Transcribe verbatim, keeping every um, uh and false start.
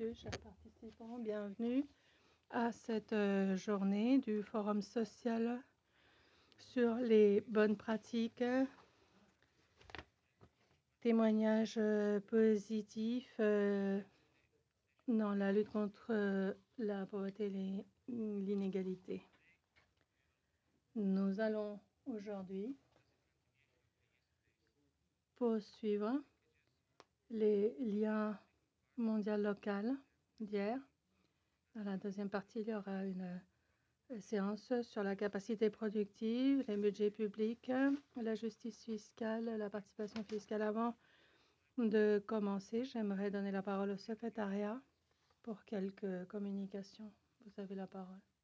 messieurs, chers participants, bienvenue à cette euh, journée du Forum social sur les bonnes pratiques, témoignages euh, positifs euh, dans la lutte contre euh, la pauvreté et l'inégalité. Nous allons aujourd'hui poursuivre les liens mondiaux locaux d'hier. Dans la deuxième partie, il y aura une euh, séance sur la capacité productive, les budgets publics, la justice fiscale, la participation fiscale. Avant de commencer, j'aimerais donner la parole au secrétariat pour quelques communications. Vous avez la parole.